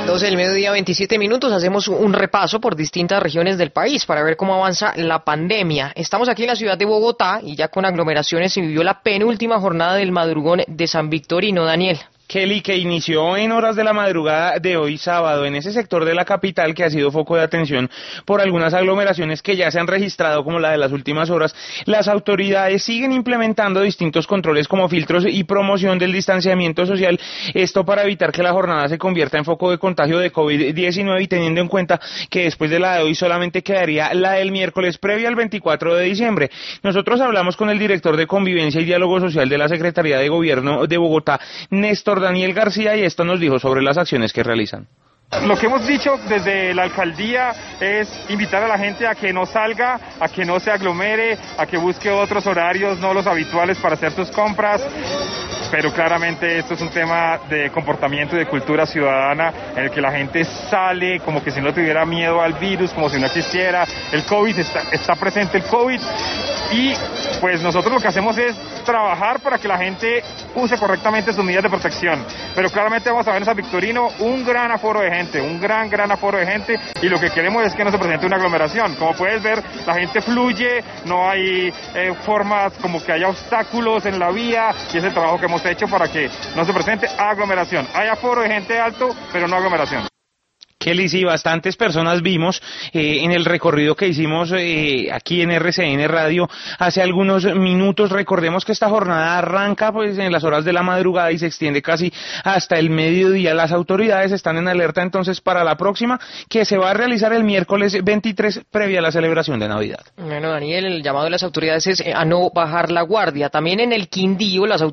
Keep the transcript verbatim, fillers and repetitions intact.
doce del mediodía, veintisiete minutos, hacemos un repaso por distintas regiones del país para ver cómo avanza la pandemia. Estamos aquí en la ciudad de Bogotá y ya con aglomeraciones se vivió la penúltima jornada del madrugón de San Victorino. Daniel. Kelly, que inició en horas de la madrugada de hoy sábado en ese sector de la capital que ha sido foco de atención por algunas aglomeraciones que ya se han registrado como la de las últimas horas. Las autoridades siguen implementando distintos controles como filtros y promoción del distanciamiento social, esto para evitar que la jornada se convierta en foco de contagio de COVID diecinueve y teniendo en cuenta que después de la de hoy solamente quedaría la del miércoles previa al veinticuatro de diciembre. Nosotros hablamos con el director de Convivencia y Diálogo Social de la Secretaría de Gobierno de Bogotá, Néstor Daniel García, y esto nos dijo sobre las acciones que realizan. Lo que hemos dicho desde la alcaldía es invitar a la gente a que no salga, a que no se aglomere, a que busque otros horarios, no los habituales para hacer sus compras. Pero claramente esto es un tema de comportamiento y de cultura ciudadana en el que la gente sale como que si no tuviera miedo al virus, como si no existiera. El COVID, está, está presente el COVID y pues nosotros lo que hacemos es trabajar para que la gente use correctamente sus medidas de protección. Pero claramente vamos a ver en San Victorino un gran aforo de gente, un gran, gran aforo de gente y lo que queremos es que no se presente una aglomeración. Como puedes ver, la gente fluye, no hay eh, formas como que haya obstáculos en la vía y es el trabajo que hemos hecho para que no se presente aglomeración. Hay aforo de gente alto, pero no aglomeración. Kelly, sí, bastantes personas vimos eh, en el recorrido que hicimos eh, aquí en R C N Radio hace algunos minutos. Recordemos que esta jornada arranca pues en las horas de la madrugada y se extiende casi hasta el mediodía. Las autoridades están en alerta entonces para la próxima, que se va a realizar el miércoles veintitrés, previa a la celebración de Navidad. Bueno, Daniel, el llamado de las autoridades es a no bajar la guardia. También en el Quindío las autoridades